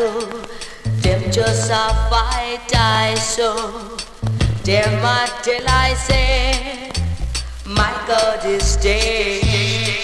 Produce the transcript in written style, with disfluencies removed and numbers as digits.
Michael, them just a fight I so. Them a tell I say, my God is dead.